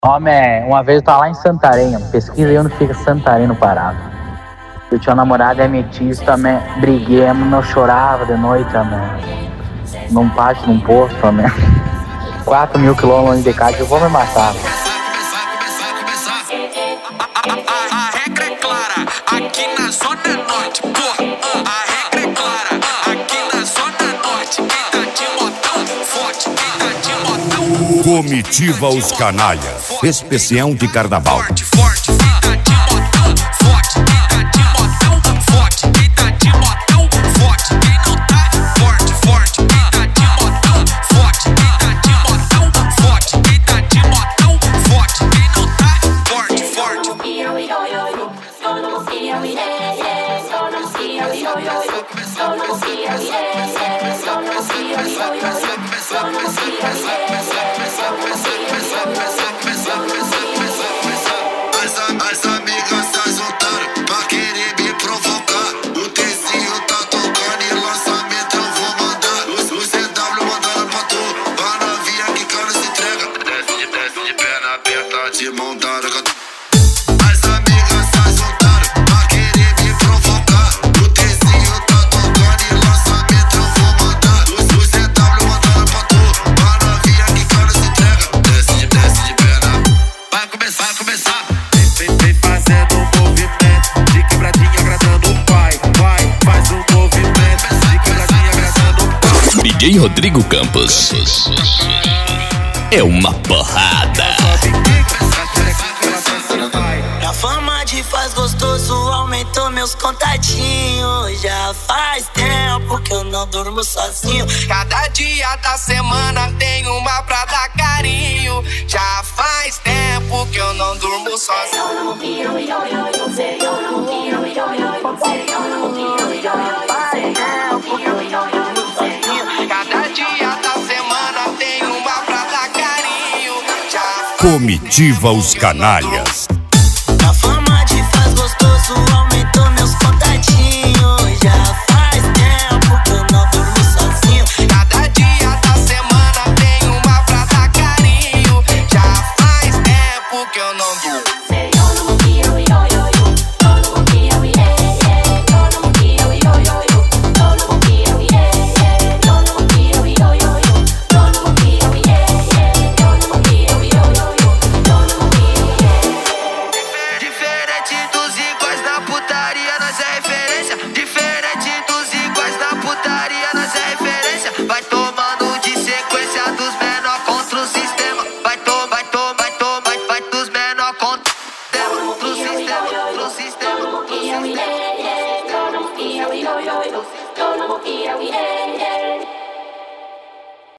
Homem, uma vez eu tava lá em Santarém, pesquisa aí onde fica Santarém no Pará. Eu tinha uma namorada ametista, briguemos, não chorava de noite, num pátio, num posto, 4.000 quilômetros longe de casa, eu vou me matar. A regra é clara, aqui na Zona Norte, porra. A regra é clara, aqui na Zona Norte. Quem tá de modão forte, quem tá de modão. Comitiva Os Canalhas, especial de carnaval. Forte, forte, quem tá de modão forte, quem tá de modão forte, quem tá de modão forte, quem não tá forte, forte, quem tá de modão forte, quem tá de modão forte, quem tá de modão forte, quem não tá forte, forte. As amigas tá juntando pra querer me provocar. O Tezinho tá tocando e lançamento eu vou mandar. O CW mandando pra tu, pra novinha que cara se entrega. Desce de perna aberta, de mão dada. As amigas tá juntando pra querer me provocar. O Tezinho tá tocando e lançamento eu vou mandar. O CW mandando pra tu, pra novinha que cara se entrega. Desce de perna. Vai começar, vai começar. Vem fazendo um movimento de quebradinha agradando o pai. Vai, faz um movimento de quebradinha agradando o pai. DJ Rodrigo Campos é uma porrada. A fama de faz gostoso aumentou meus contatinhos. Já faz tempo que eu não durmo sozinho. Cada dia da semana tem uma pra dar carinho. Já faz tempo que eu não durmo sozinho. Cada dia da semana tem uma pra dar carinho. Já Comitiva Os Canalhas. A fama de faz gostoso aumentou meus contatinhos. Já faz tempo que eu não durmo sozinho. cada dia da semana tem uma pra dar carinho. Já faz tempo que eu não durmo. Diferente dos iguais da putaria, nós é referência. Diferente dos iguais da putaria, nós é referência. Vai tomando de sequência dos menor contra o sistema. Vai dos menor contra o sistema. Contra o sistema.